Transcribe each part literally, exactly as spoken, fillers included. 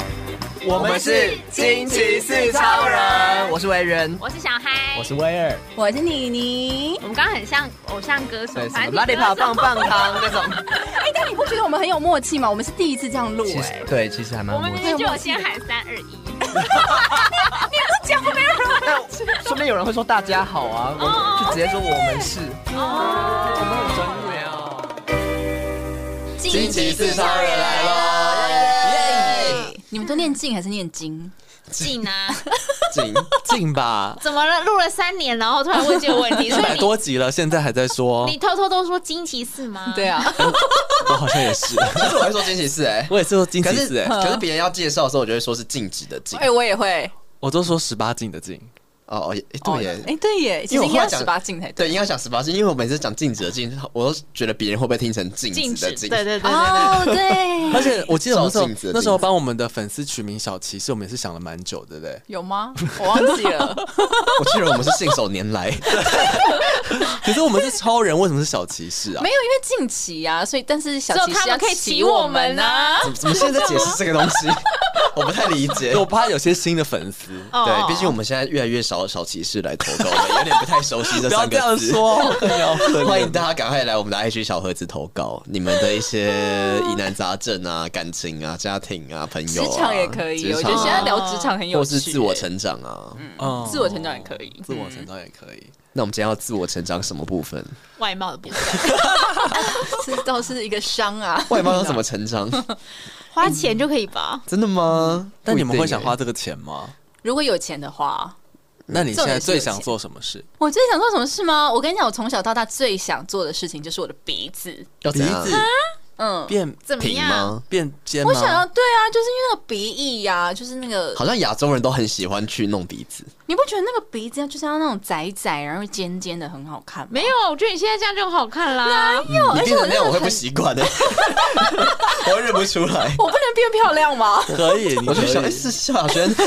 我们是惊奇四超人，我是维人， 我是小嗨， 我是威尔， 我是妮妮。 我们刚刚很像偶像歌手， 对，什么拉力跑棒棒糖那种。 哎，但你不觉得我们很有默契吗？我们是第一次这样录，哎， 对，其实还蛮默契。我们明明就有先喊三二一，你不讲没有人， 那说不定有人会说大家好啊，我就直接说我们是， 哦， 我们很专业哦。 惊奇四超人来了， 耶！你们都念静还是念经？ 静啊， 静静吧。 怎么了？录了三年，然后突然问这个问题， 一百多集了，现在还在说。 你偷偷都说惊奇四吗？ 对啊， 我好像也是。 可是我会说惊奇四哎， 我也是说惊奇四哎， 可是别人要介绍的时候，我就会说是静止的静。 哎，我也会， 我都说十八禁的禁。 哦哦，对耶， 哎对耶，其实应该十八禁才对，应该讲十八禁，因为我每次讲静止的静，我都觉得别人会不会听成静止的静？ 对对对哦对。 而且我记得我那时候那时候帮我们的粉丝取名小骑士，我们也是想了蛮久的，对不对？ 有吗？我忘记了。 我记得我们是信手拈来。 可是我们是超人，为什么是小骑士啊？ 没有，因为近骑啊，所以但是小骑士他们可以骑我们啊。 怎么现在解释这个东西？我不太理解。 我怕有些新的粉丝， 对，毕竟我们现在越来越少小骑士来投稿了，有点不太熟悉这三个字。 不要这样说， 欢迎大家赶快来我们的 I G 小盒子投稿，你们的一些疑难杂症啊、感情啊、家庭啊、朋友啊， 职场也可以。我觉得现在聊职场很有趣， 或是自我成长啊， 嗯，自我成长也可以， 自我成长也可以。 那我们今天要自我成长什么部分？ 外貌的部分， 这倒是一个伤啊。 外貌要怎么成长？ 花钱就可以吧？ 真的吗？ 但你们会想花这个钱吗？ 如果有钱的话。 那你现在最想做什么事？ 我最想做什么事吗？我跟你讲，我从小到大最想做的事情就是我的鼻子。 要鼻子，嗯，变平吗？ 变尖吗？ 我想要，对啊，就是因为那个鼻翼呀、啊，就是那个， 好像亚洲人都很喜欢去弄鼻子。 你不觉得那个鼻子就是要那种窄窄，然后尖尖的，很好看吗？ 没有，我觉得你现在这样就很好看啦。 哪有？ 你变成那样我会不习惯的，我会认不出来。 我不能变漂亮吗？ 可以， 我就想，哎，是萧亚轩。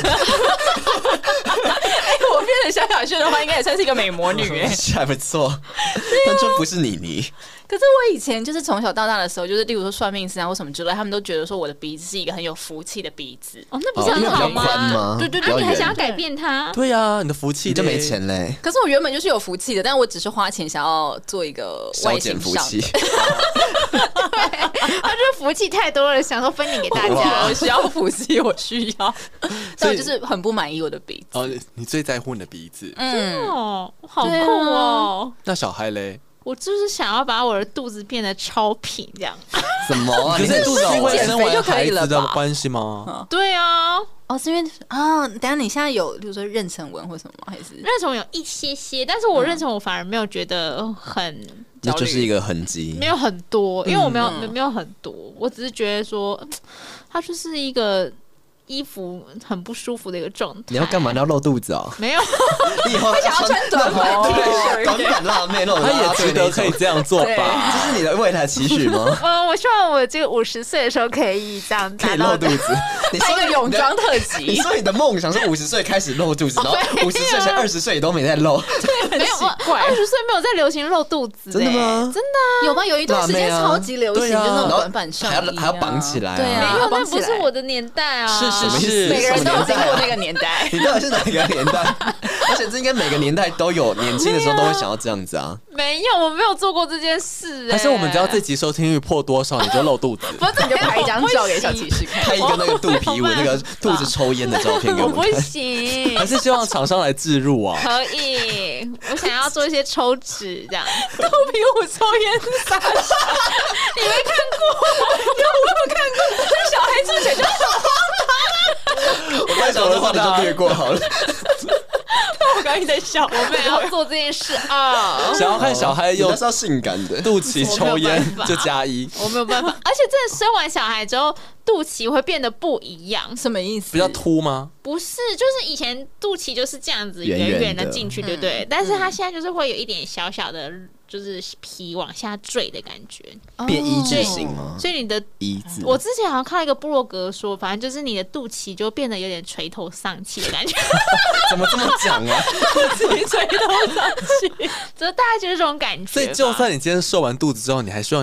哎，我变成萧亚轩的话，应该也算是一个美魔女哎， 还不错。但就不是妮妮。 可是我以前就是从小到大的时候，就是例如说算命师啊或什么之类，他们都觉得说我的鼻子是一个很有福气的鼻子。 哦，那不是很好吗？ 吗对对对，你还想要改变它？ 对啊，你的福气你就没钱嘞。 可是我原本就是有福气的，但我只是花钱想要做一个外形上的。 对，他就是福气太多了，想说分你给大家。 我需要福气，我需要，但我就是很不满意我的鼻子。 哦，你最在乎你的鼻子？ 嗯，哦，好酷哦。 那小孩嘞？ 我就是想要把我的肚子变得超平，这样。 什么啊？ 可是肚子因为减肥就可以了的关系吗？ 对啊。 哦，是因为啊，等一下你现在有，比如说妊娠纹或什么吗？还是妊娠纹有一些些，但是我妊娠我反而没有觉得很， 那就是一个痕迹， 没有很多，因为我没有、嗯、没有很多，我只是觉得说，它就是一个。衣服很不舒服的一个状态。 你要干嘛？你要露肚子哦？ 没有， 你以后想要穿短裤、 短版辣妹露， 他也值得可以这样做吧？ 这是你的未来期许吗？ 嗯，我希望我这个五十岁的时候可以这样可以露肚子。 你说一个泳装特辑， 你说你的梦想是五十岁开始露肚子，然后五十岁前二十岁都没在露， 对，没有，二十岁没有在流行露肚子， 真的吗？ 真的有吗？有一段时间超级流行，就那种短版上衣， 还要绑起来， 对啊， 没有，那不是我的年代啊， 是是是， 每个人都有经过那个年代。 你到底是哪个年代？而且这应该每个年代都有，年轻的时候都会想要这样子啊。 没有，我没有做过这件事。 还是我们只要这集收听率破多少，你就露肚子？ 不是，你就拍一张照给小骑士看， 拍一个那个肚皮纹、那个肚子抽烟的照片给我们看。 我不行， 还是希望厂商来置入啊？ 可以，我想要做一些抽脂这样。 肚皮舞抽烟撒手， 你没看过？ 有我有看过，这小孩做起来就好荒唐。我刚才讲的话你就略过好了。 我刚刚在笑， 我们也要做这件事啊！ 想要看小孩用， 那是要性感的， 肚脐抽烟就加一， 我没有办法。而且真的生完小孩之后，肚脐会变得不一样， 什么意思？ 比较凸吗？ 不是，就是以前肚脐就是这样子圆圆的进去，对不对？但是它现在就是会有一点小小的。就是皮往下坠的感觉， 变一字形吗？ 所以你的一字， 我之前好像看到一个部落格说，反正就是你的肚脐就变得有点垂头丧气的感觉。 怎么这么讲啊？ 肚脐垂头丧气， 就大概就是这种感觉。 所以，就算你今天瘦完肚子之后，你还希望你的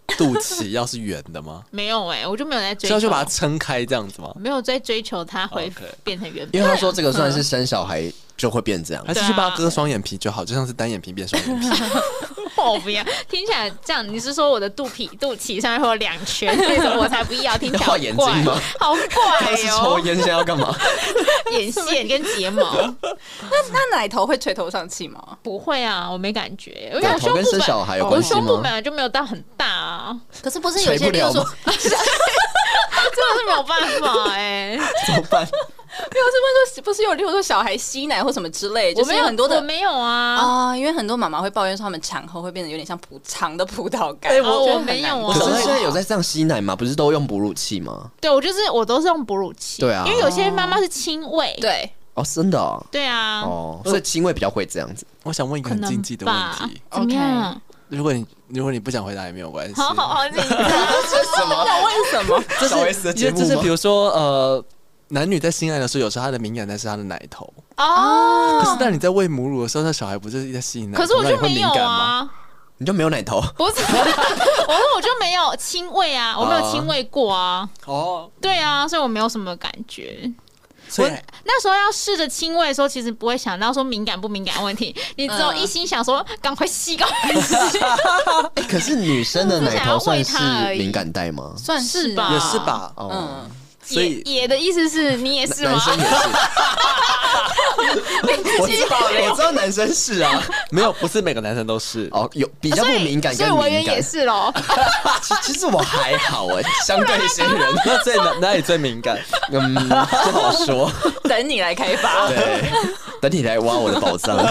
肚脐要是圆的吗？ 没有哎、欸，我就没有在追求， 所以就把它撑开这样子吗？ 没有在追求它会变成圆， 因为他说这个算是生小孩就会变这样， 还是去帮他割双眼皮就好，就像是单眼皮变双眼皮。 我不要，听起来这样，你是说我的肚皮、肚脐上面会有两圈那种，我才不要，听起来好怪， 画眼睛吗？ 好怪是哦！ 抽烟现在要干嘛？ 眼线跟睫毛。 那那奶头会垂头丧气吗？ 不会啊，我没感觉，因为奶我胸部头跟生小孩有我关系吗？ 胸部本来就没有到很大啊， 可是不是有些，例如说， 真的是没有办法哎、欸， 怎么办？ 没有，是不是说不是有，例如说小孩吸奶或什么之类，就是有很多的， 我没有啊啊、呃，因为很多妈妈会抱怨说，他们产后会变得有点像葡长的葡萄干。 哎、欸，我我没有啊。 可是现在有在这样吸奶吗？不是都用哺乳器吗？ 对，我就是我都是用哺乳器。 对啊， 因为有些妈妈是亲喂。 对。 哦，真的哦。 对啊。 哦，所以亲喂比较会这样子。 我想问一个很禁忌的问题。 怎么样？ 如果你如果你不想回答也没有关系。 好好好，紧张。这是什么？ 那为什么？ 这是小 S 的节目吗？ 就是比如说呃。男女在性爱的时候，有时候他的敏感带是他的奶头哦。 可是当你在喂母乳的时候，那小孩不就是在吸奶头？ 可是我就没有啊， 你就没有奶头？ 不是，我说我就没有亲喂啊，我没有亲喂过啊。哦，对啊，所以我没有什么感觉。我那时候要试着亲喂的时候，其实不会想到说敏感不敏感的问题，你只有一心想说赶快吸，赶快吸。 欸、可是女生的奶头算是敏感带吗？ 算是吧， 也是吧。 哦、 嗯。 所以也的意思是你也是吗？ 男生也是。我知道，我知道男生是啊， 没有，不是每个男生都是哦，有比较不敏感跟敏感， 所以我也是咯。 其其实我还好哎，相对一些人， 那最哪哪里最敏感？ 嗯，不好说。 等你来开发， 对，等你来挖我的宝藏。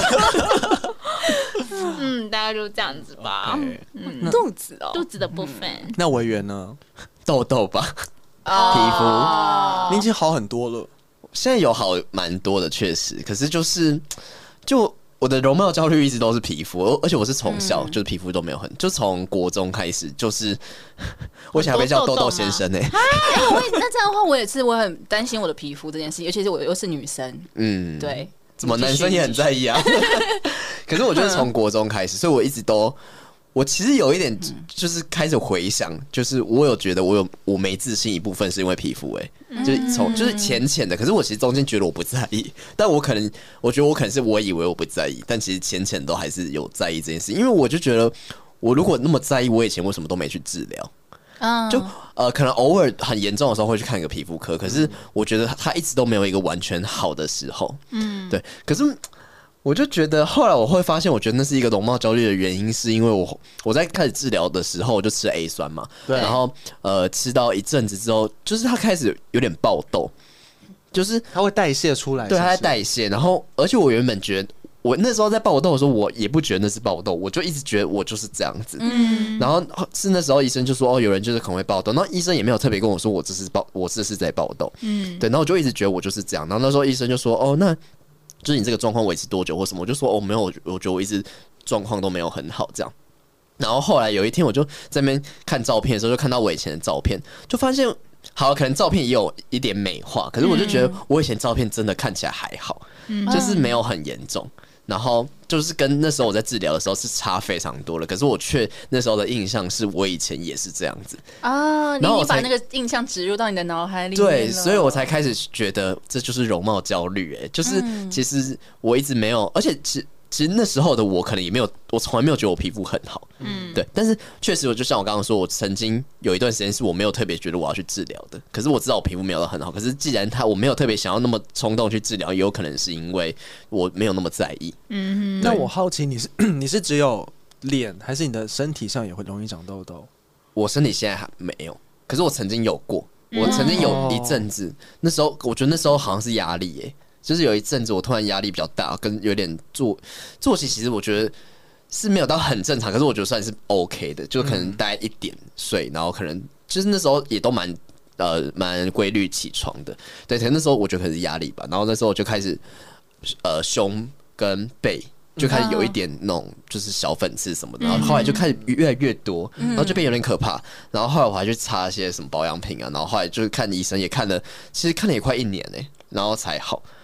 嗯，大概就这样子吧。 Okay. 嗯，肚子哦， 肚子的部分。 嗯、那维园呢？ 痘痘吧。 Oh. 皮肤你已经好很多了， 现在有好蛮多的，确实。可是就是，就我的容貌焦虑一直都是皮肤，而且我是从小、嗯、就是皮肤都没有很，就从国中开始就是我想要被叫痘痘先生哎、欸。 哎，我那这样的话，我也是，我很担心我的皮肤这件事，尤其是我又是女生，嗯，对， 怎么男生也很在意啊？可是我就是从国中开始，所以我一直都。我其实有一点，就是开始回想，就是我有觉得我有我没自信一部分是因为皮肤，哎，就是从就是浅浅的，可是我其实中间觉得我不在意，但我可能我觉得我可能是我以为我不在意，但其实浅浅都还是有在意这件事，因为我就觉得我如果那么在意，我以前为什么都没去治疗？就呃，可能偶尔很严重的时候会去看一个皮肤科，可是我觉得他一直都没有一个完全好的时候，嗯，对，可是。我就觉得，后来我会发现，我觉得那是一个容貌焦虑的原因，是因为我我在开始治疗的时候，我就吃了 A 酸嘛，对，然后呃吃到一阵子之后，就是它开始有点爆痘，就是它会代谢出来是不是， 对，它在代谢，然后而且我原本觉得。我那时候在爆痘的时候，我也不觉得那是爆痘，我就一直觉得我就是这样子。嗯，然后是那时候医生就说，哦，有人就是可能会爆痘，然后医生也没有特别跟我说我这是爆，我这是在爆痘。嗯，对，然后我就一直觉得我就是这样。然后那时候医生就说，哦，那就是你这个状况维持多久或什么？我就说，哦，没有，我觉得我一直状况都没有很好这样。然后后来有一天，我就在那边看照片的时候，就看到我以前的照片，就发现。好，可能照片也有一点美化，可是我就觉得我以前照片真的看起来还好，嗯、就是没有很严重。然后就是跟那时候我在治疗的时候是差非常多了，可是我却那时候的印象是我以前也是这样子啊。然后你把那个印象植入到你的脑海里面了， 对，所以我才开始觉得这就是容貌焦虑。哎，就是其实我一直没有，而且其其实那时候的我可能也没有，我从来没有觉得我皮肤很好，嗯，对。但是确实，我就像我刚刚说，我曾经有一段时间是我没有特别觉得我要去治疗的。可是我知道我皮肤没有到很好，可是既然他我没有特别想要那么冲动去治疗，也有可能是因为我没有那么在意。 嗯，那我好奇你是你是只有脸，还是你的身体上也会容易长痘痘？ 我身体现在还没有，可是我曾经有过。我曾经有一阵子，嗯、那时候我觉得那时候好像是压力耶、欸。就是有一阵子，我突然压力比较大，跟有点作作息，其实我觉得是没有到很正常，可是我觉得算是 OK 的，就可能大概一点睡，然后可能就是那时候也都蛮呃蛮规律起床的，对，可能那时候我觉得可能是压力吧，然后那时候我就开始呃胸跟背就开始有一点那种就是小粉刺什么的，然后后来就开始越来越多，然后就变有点可怕，然后后来我还去擦一些什么保养品啊，然后后来就是看医生也看了，其实看了也快一年嘞、欸，然后才好。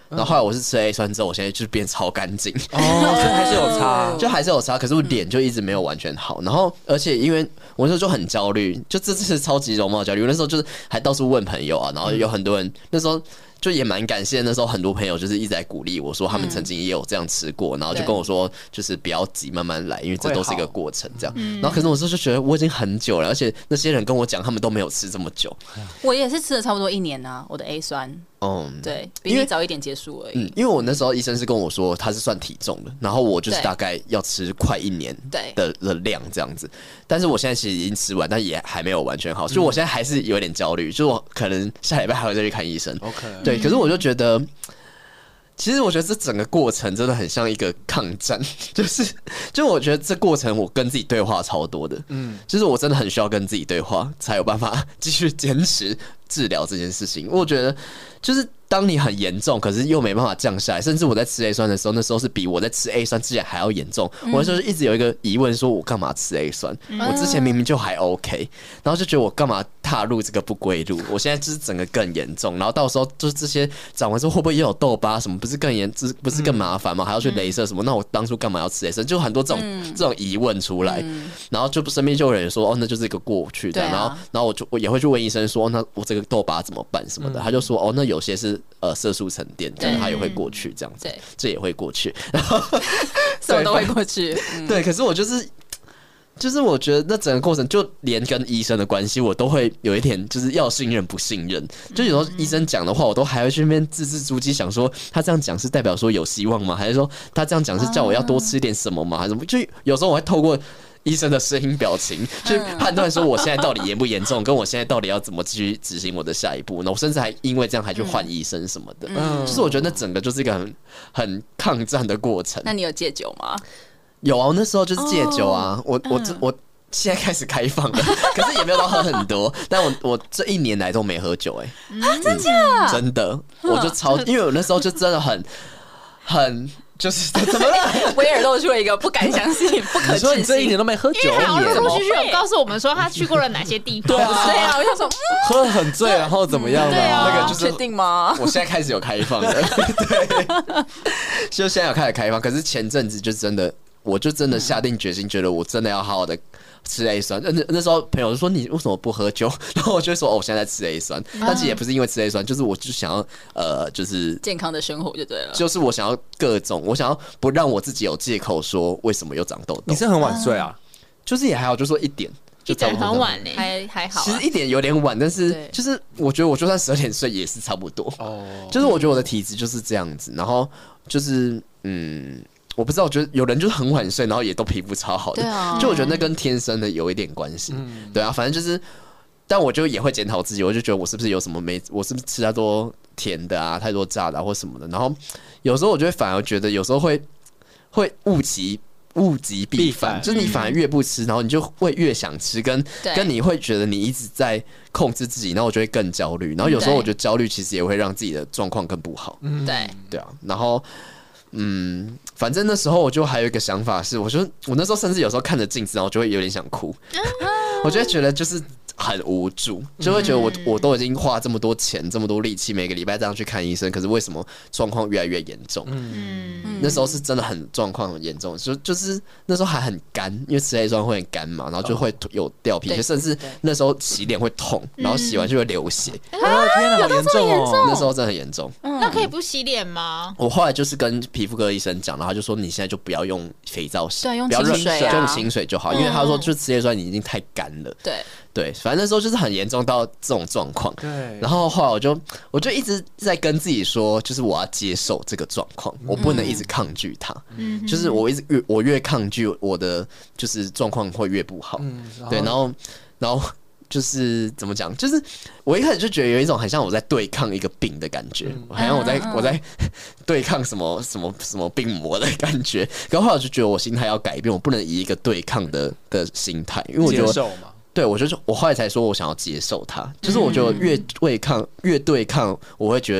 然后后来我是吃了 A 酸之后，我现在就变超干净。 哦，所以还是有差， 就还是有差，可是我脸就一直没有完全好。然后而且因为我那时候就很焦虑，就这次超级容貌焦虑。我那时候就是还到处问朋友啊，然后有很多人那时候。就也蛮感谢那时候很多朋友就是一直在鼓励我说他们曾经也有这样吃过，然后就跟我说就是不要急慢慢来，因为这都是一个过程这样。然后可是我就觉得我已经很久了，而且那些人跟我讲他们都没有吃这么久。 我也是吃了差不多一年啊，我的 A 酸。嗯，对，比你早一点结束而已。 嗯，因为我那时候医生是跟我说他是算体重的，然后我就是大概要吃快一年的的量这样子。但是我现在其实已经吃完，但也还没有完全好，所以我现在还是有点焦虑，就是我可能下礼拜还会再去看医生。 OK， 对，可是我就觉得。其实我觉得这整个过程真的很像一个抗战，就是就我觉得这过程我跟自己对话超多的，嗯，就是我真的很需要跟自己对话，才有办法继续坚持治疗这件事情。我觉得就是当你很严重，可是又没办法降下来，甚至我在吃 A 酸的时候，那时候是比我在吃 A 酸之前还要严重。嗯、我那时候一直有一个疑问，说我干嘛吃 A 酸？嗯、我之前明明就还 OK， 然后就觉得我干嘛踏入这个不归路？我现在就是整个更严重，然后到时候就是这些长完之后会不会也有痘疤什么？不是更严，不是更麻烦吗？还要去雷射什么？那我当初干嘛要吃 A 酸？就很多这种、嗯、这种疑问出来，嗯、然后就身边就有人说哦，那就是一个过去的。啊、然后然后我就我也会去问医生说，哦、那我这个痘疤怎么办什么的？嗯、他就说哦，那有些是呃色素沉淀，这样它也会过去，这样子，这也会过去，然后什么都会过去。 嗯、对，可是我就是。就是我觉得那整个过程，就连跟医生的关系，我都会有一点就是要信任不信任。就有时候医生讲的话，我都还会去那边字字珠玑，想说他这样讲是代表说有希望吗？还是说他这样讲是叫我要多吃点什么吗？还是什么？就有时候我会透过医生的声音表情去判断说我现在到底严不严重，跟我现在到底要怎么继续执行我的下一步。那我甚至还因为这样还去换医生什么的。嗯、就是我觉得那整个就是一个很很抗战的过程。 那你有戒酒吗？ 有啊，我那时候就是戒酒啊， oh, 我我、嗯、我现在开始开放了，可是也没有到喝很多。但我我这一年来都没喝酒、欸，哎、 嗯，啊，真假？ 真的，我就超，因为我那时候就真的很很。就是怎么了？ 威尔露出了一个不敢相信、不可置信。 你说你这一年都没喝酒， 因为他陆陆续续有告诉我们说他去过了哪些地方。 对啊， 对啊，我想说、嗯、 喝得很醉，然后怎么样呢？ 啊、 那个就是确定吗？ 我现在开始有开放了，对，就现在有开始开放。可是前阵子就真的，我就真的下定决心，觉得我真的要好好的。吃 A 酸，那那时候朋友就说你为什么不喝酒？然后我就会说哦，我现在在吃 A 酸，但其实也不是因为吃 A 酸，就是我就想要呃，就是健康的生活就对了。 就是我想要各种，我想要不让我自己有借口说为什么又长痘痘。 你是很晚睡啊？ 就是也还好，就说一点，就差不多很晚呢、 欸，还还好、啊。 其实一点有点晚，但是就是我觉得我就算十二点睡也是差不多。哦，就是我觉得我的体质就是这样子，然后就是嗯。我不知道，我觉得有人就是很晚睡，然后也都皮肤超好的， 啊、 就我觉得那跟天生的有一点关系，嗯、对啊，反正就是，但我就也会检讨自己，我就觉得我是不是有什么没，我是不是吃太多甜的啊，太多炸的、啊、或什么的，然后有时候我就会反而觉得有时候会会物极物极必反，就是你反而越不吃，然后你就会越想吃，跟跟你会觉得你一直在控制自己，然后我就会更焦虑，然后有时候我觉得焦虑其实也会让自己的状况更不好， 嗯，对对啊，然后。嗯，反正那时候我就还有一个想法是，我就我那时候甚至有时候看着镜子，然后就会有点想哭，我就会觉得就是很无助，就会觉得我我都已经花这么多钱、这么多力气，每个礼拜这样去看医生，可是为什么状况越来越严重？嗯，那时候是真的很状况很严重，就就是那时候还很干，因为吃 A 酸会很干嘛，然后就会有掉皮屑，甚至那时候洗脸会痛，然后洗完就会流血。 啊，天哪，好严重哦！ 那时候真的很严重。 那可以不洗脸吗？ 我后来就是跟皮肤科医生讲，然后他就说你现在就不要用肥皂洗， 对，用清水啊， 就用清水就好，因为他说就吃 A 酸你已经太干了。 对对，反正那时候就是很严重到这种状况。对，然后后来我就我就一直在跟自己说，就是我要接受这个状况，我不能一直抗拒它。嗯，就是我一直越我越抗拒，我的就是状况会越不好。嗯，对，然后然后。就是怎么讲？就是我一开始就觉得有一种很像我在对抗一个病的感觉，嗯、好像我在、嗯、我在对抗什么什么什么病魔的感觉。然后后来我就觉得我心态要改变，我不能以一个对抗的的心态，因为我觉得接受嘛。 对，我就我后来才说我想要接受它，就是我觉得越对抗越对抗，我会觉得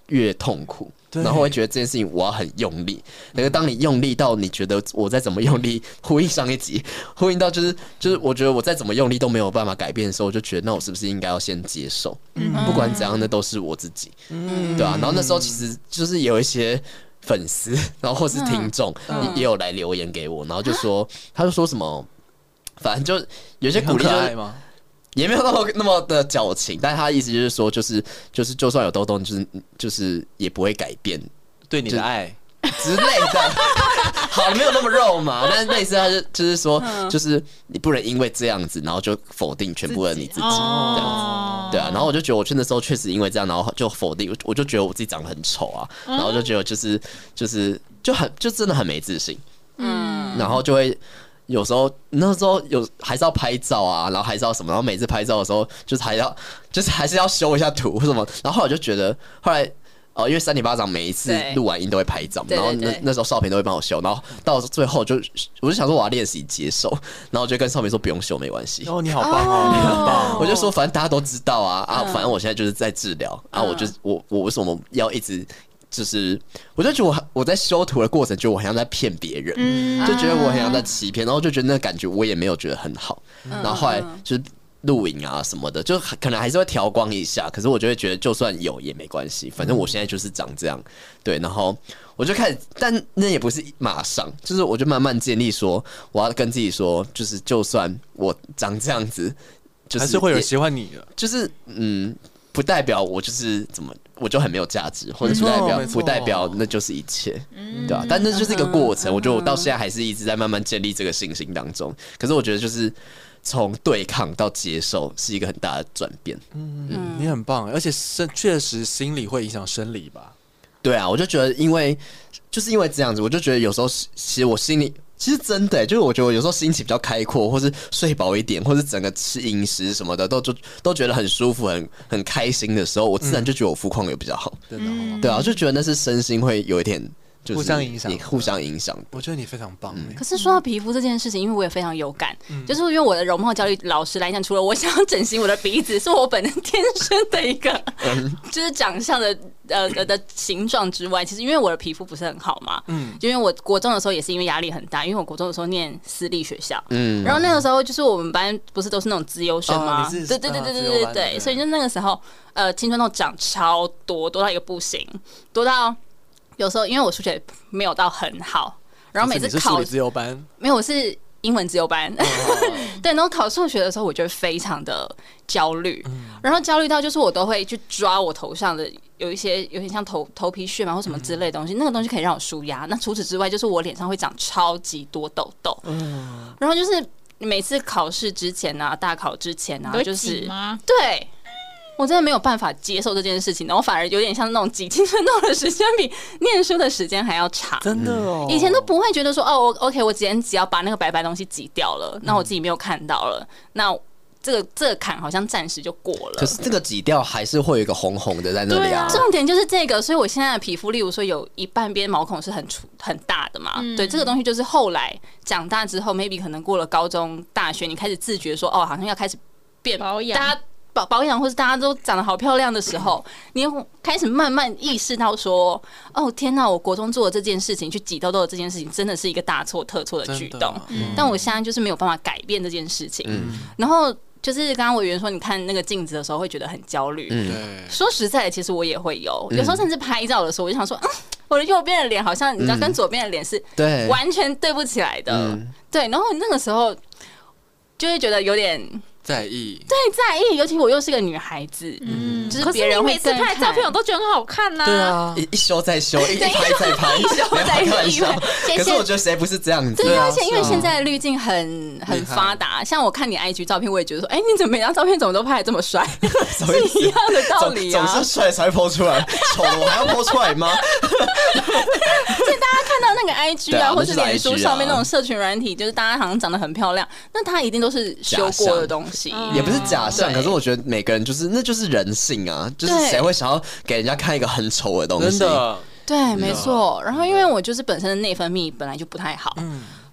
越痛苦。然后会觉得这件事情我要很用力，可是当你用力到你觉得我再怎么用力，呼应上一集，呼应到就是就是我觉得我再怎么用力都没有办法改变的时候，我就觉得那我是不是应该要先接受，嗯、不管怎样那都是我自己，嗯、对啊。然后那时候其实就是有一些粉丝，然后或是听众、嗯、也有来留言给我，然后就说他就说什么，反正就有些鼓励就是。也没有那么那么的矫情，但是他的意思就是说，就是就是，就算有痘痘，就是就是也不会改变对你的爱之类的。好，没有那么肉嘛，但是类似他就就是说，就是你不能因为这样子，然后就否定全部的你自己，这样子，对啊。然后我就觉得，我去那时候确实因为这样，然后就否定，我就觉得我自己长得很丑啊，然后就觉得就是就是就很就真的很没自信，嗯，然后就会。有时候那时候有还是要拍照啊，然后还是要什么，然后每次拍照的时候就是还要就是还是要修一下图什么，然后后来我就觉得后来哦、呃，因为三里巴掌每一次录完音都会拍照，然后那那时候少平都会帮我修，然后到最后就我就想说我要练习接受，然后我就跟少平说不用修没关系。 哦，你好棒哦，你很棒、哦。 我就说反正大家都知道啊啊，反正我现在就是在治疗啊，我就我我为什么要一直。就是，我就觉得我我在修图的过程，觉得我好像在骗别人，嗯、就觉得我好像在欺骗，然后就觉得那个感觉我也没有觉得很好。嗯、然后后来就是录影啊什么的，就可能还是会调光一下，可是我就会觉得就算有也没关系，反正我现在就是长这样。对，然后我就开始，但那也不是马上，就是我就慢慢建立说，我要跟自己说，就是就算我长这样子，就是还是会有人喜欢你的， 就是嗯。不代表我就是怎么，我就很没有价值，或者不代表不代表那就是一切，对吧、啊？但那就是一个过程，我觉得我到现在还是一直在慢慢建立这个信心当中。可是我觉得就是从对抗到接受是一个很大的转变。 嗯，嗯你很棒，而且确实心理会影响生理吧？ 对啊，我就觉得因为就是因为这样子，我就觉得有时候其实我心里。其实真的、欸，就是我觉得我有时候心情比较开阔，或是睡饱一点，或是整个吃饮食什么的，都就都觉得很舒服、很很开心的时候，我自然就觉得我肤况也比较好。真的、嗯，对啊，就觉得那是身心会有一点。就是、 互相影响， 互相影响。 我觉得你非常棒、欸嗯。可是说到皮肤这件事情，因为我也非常有感，嗯、就是因为我的容貌焦虑，老实来讲，除了我想要整形我的鼻子，是我本身天生的一个，嗯、就是长相的呃的形状之外，其实因为我的皮肤不是很好嘛，嗯，就因为我国中的时候也是因为压力很大，因为我国中的时候念私立学校，嗯，然后那个时候就是我们班不是都是那种资优生吗？哦、对对对对对对对对，所以就那个时候呃青春痘长超多，多到一个不行，多到。有时候因为我数学没有到很好，然后每次考你是数理自由班， 没有，我是英文自由班。Oh. 对，然后考数学的时候，我就会非常的焦虑，嗯、然后焦虑到就是我都会去抓我头上的有一些有点像头头皮屑嘛或什么之类的东西，嗯、那个东西可以让我舒压。那除此之外，就是我脸上会长超级多痘痘，嗯、然后就是每次考试之前啊，大考之前啊，就是对。我真的没有办法接受这件事情，然后反而有点像那种挤青春痘的时间比念书的时间还要长。 真的哦， 以前都不会觉得说哦 ，OK， 我今天只要把那个白白东西挤掉了，那我自己没有看到了，那这个这个坎好像暂时就过了。 可是这个挤掉还是会有一个红红的在那里啊。 重点就是这个，所以我现在的皮肤，例如说有一半边毛孔是很粗很大的嘛，嗯、对，这个东西就是后来长大之后 ，maybe 可能过了高中、大学，你开始自觉说哦，好像要开始变保养， 大家。保保养，或是大家都长得好漂亮的时候，你开始慢慢意识到说：“哦，天哪！我国中做的这件事情，去挤痘痘的这件事情，真的是一个大错特错的举动。嗯”但我现在就是没有办法改变这件事情。嗯、然后就是刚刚委员说，你看那个镜子的时候会觉得很焦虑。嗯、说实在的，其实我也会有，有时候甚至拍照的时候，我就想说：“嗯，我的右边的脸好像你知道，跟左边的脸是完全对不起来的。嗯”对，然后那个时候就会觉得有点。 在意， 对，在意，尤其我又是个女孩子，嗯，就是别人会每次拍照片我都觉得很好看呐、啊， 对啊， 一一修再修，一拍再拍， 一修再修。 可是我觉得谁不是这样子？ 对，而且因为现在的滤镜很很发达，像我看你 I G 照片，我也觉得说，哎、欸，你怎么每张照片怎么都拍得这么帅？是一样的道理啊， 总是帅才会 po 出来，丑我还要 po 出来吗？ 所以大家看到那个 I G 啊，或是脸书上面那种社群软体，就是大家好像长得很漂亮，那他一定都是修过的东西。 也不是假象，可是我觉得每个人就是那就是人性啊，就是谁会想要给人家看一个很丑的东西？ 真的， 对，没错。然后因为我就是本身的内分泌本来就不太好，嗯、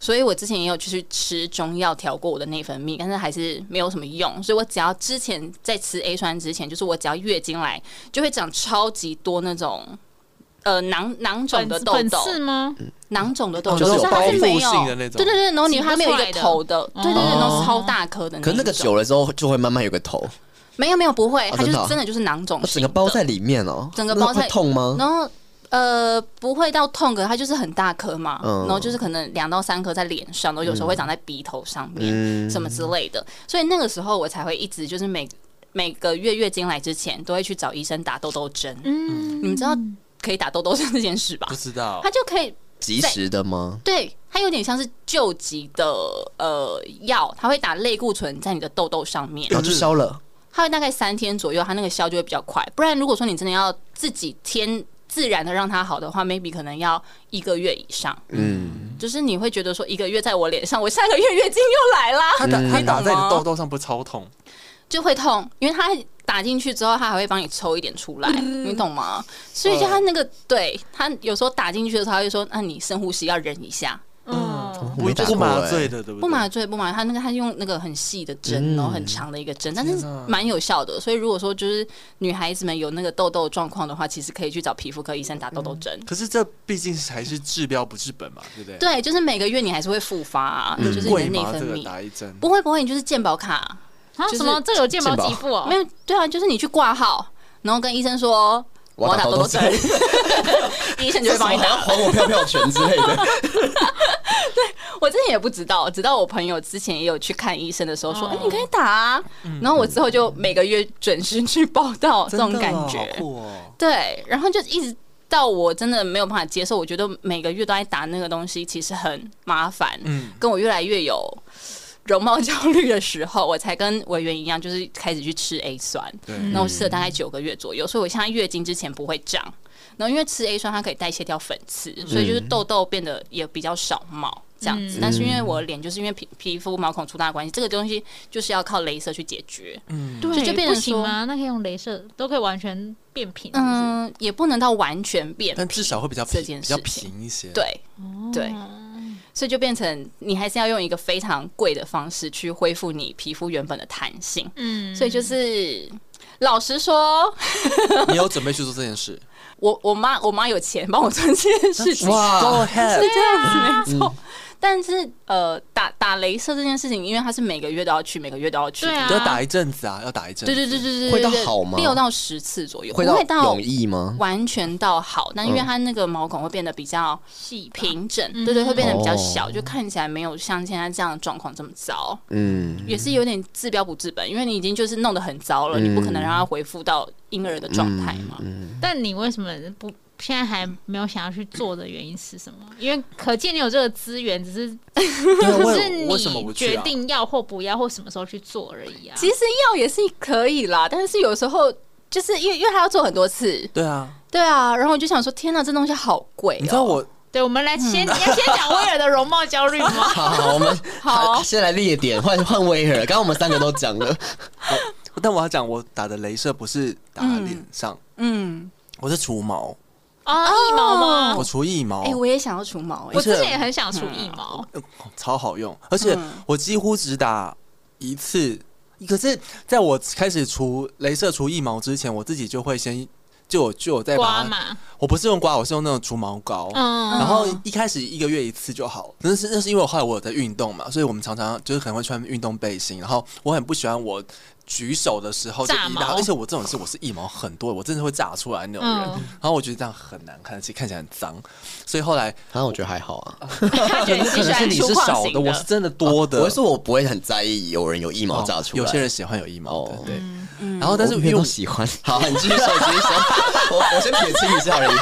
所以我之前也有去吃中药调过我的内分泌，但是还是没有什么用。所以我只要之前在吃 A 酸之前，就是我只要月经来就会长超级多那种呃囊囊肿的痘痘。 是吗？ 囊肿的痘痘， 就是有包覆性的那种。 对对对，然后你还没有一个头的，对对对，那种超大颗的那种。 可是那个久了之后就会慢慢有个头。 没有没有不会，它就是真的就是囊肿型的， 整个包在里面哦。 整个包在会痛吗？ 然后。呃，不会到痛，可它就是很大颗嘛，嗯、然后就是可能两到三颗在脸上，然后有时候会长在鼻头上面，嗯、什么之类的。所以那个时候我才会一直就是每每个月月经来之前都会去找医生打痘痘针。嗯，你们知道可以打痘痘针这件事吧？ 不知道， 它就可以及时的吗？ 对，它有点像是救急的呃药，它会打类固醇在你的痘痘上面， 然后就消了。 它会大概三天左右，它那个消就会比较快。不然如果说你真的要自己添。自然的让它好的话 ，maybe 可能要一个月以上。嗯，就是你会觉得说一个月在我脸上，我下个月月经又来啦。 它打它打在你的痘痘上不超痛， 就会痛，因为它打进去之后，它还会帮你抽一点出来，嗯、你懂吗？所以就它那个，对它有时候打进去的时候，它会说，那、啊、你深呼吸要忍一下。 嗯， 不不麻醉的，对不对？ 不麻醉，不麻醉，他那个他用那个很细的针，然后很长的一个针，但是蛮有效的。所以如果说就是女孩子们有那个痘痘状况的话，其实可以去找皮肤科医生打痘痘针。 可是这毕竟还是治标不治本嘛，对不对？ 对，就是每个月你还是会复发啊，就是你的内分泌。 打一针不会不会，你就是健保卡啊？什么？这有健保给付哦？ 没有，对啊，就是你去挂号，然后跟医生说。我要打痘痘针，医生就会帮你打， 还我票票权之类的。 对，我之前也不知道，直到我朋友之前也有去看医生的时候说：“哎、哦欸，你可以打啊。嗯”然后我之后就每个月准时去报到，这种感觉。 好酷哦！ 对，然后就一直到我真的没有办法接受，我觉得每个月都在打那个东西，其实很麻烦。嗯，跟我越来越有。容貌焦虑的时候，我才跟委员一样，就是开始去吃 A 酸，然后我吃了大概九个月左右，所以我现在月经之前不会胀，然后因为吃 A 酸它可以代谢掉粉刺，所以就是痘痘变得也比较少冒这样子。嗯、但是因为我的脸就是因为皮皮肤毛孔粗大的关系，这个东西就是要靠雷射去解决。嗯， 对，就变成说吗？那可以用雷射都可以完全变平是不是？ 嗯，也不能到完全变平， 但至少会比较平，比较平一些。 对，哦、对。所以就变成你还是要用一个非常贵的方式去恢复你皮肤原本的弹性。嗯，所以就是老实说， 你有准备去做这件事？ 我我妈我妈有钱帮我做这件事情， 哇， 是这样子没错。嗯但是呃，打打雷射这件事情，因为它是每个月都要去，每个月都要去， 对啊， 要打一阵子啊，要打一阵子。 对对对对对， 会到好吗？ 六到十次左右， 会到容易吗？ 完全到好，但因为它那个毛孔会变得比较细平整，对对，会变得比较小，就看起来没有像现在这样的状况这么糟。嗯，也是有点治标不治本，因为你已经就是弄得很糟了，你不可能让它恢复到婴儿的状态嘛。 但你为什么不？现在还没有想要去做的原因是什么？因为可见你有这个资源，只是只是你决定要或不要，或什么时候去做而已啊。 其实要也是可以啦，但是有时候就是因为因为他要做很多次， 对啊， 对啊，然后我就想说，天哪，这东西好贵、喔。 你知道我？ 对，我们来先，嗯、你要先讲威尔的容貌焦虑吗？ 好好，我们好先来列点，换换威尔。刚刚我们三个都讲了， 但我要讲，我打的雷射不是打脸上，嗯，我是除毛。 啊，腋毛吗？ 我除腋毛， 哎、欸，我也想要除毛、欸， 我之前也很想除腋毛、 嗯，超好用，而且我几乎只打一次。可是在我开始除雷射除腋毛之前，我自己就会先就有就有在把它，我不是用刮，我是用那种除毛膏，嗯，然后一开始一个月一次就好。但是那是因为我后来我有在运动嘛，所以我们常常就是可能会穿运动背心，然后我很不喜欢我。举手的时候就一大，而且我这种是我是腋毛很多，我真的会炸出来那种人。嗯、然后我觉得这样很难看，而且看起来很脏，所以后来， 反正我觉得还好啊。 可能是你是少的，我是真的多的。 我是我不会很在意有人有腋毛炸出来， 有些人喜欢有腋毛的，哦、对。 嗯、然后但是因为我喜欢，好，你继续说，继续说，我我先撇清一下而已。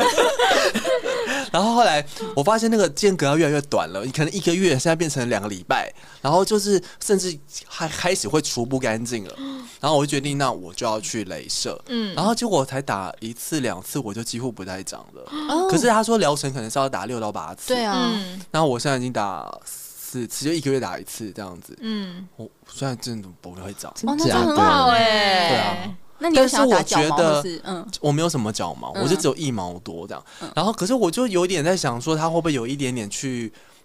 然后后来我发现那个间隔要越来越短了，可能一个月现在变成两个礼拜，然后就是甚至还开始会除不干净了。然后我就决定，那我就要去雷射。嗯，然后结果才打一次两次，我就几乎不再长了。哦、可是他说疗程可能是要打六到八次。 对啊。 然后我现在已经打四次，就一个月打一次这样子。嗯，我虽然真的不会长， 哦，那就很好哎、欸。 对啊。 那你有想要打脚毛？但是我觉得， 嗯，我没有什么脚毛，嗯、我就只有腋毛多这样。嗯、然后，可是我就有点在想说，它会不会有一点点去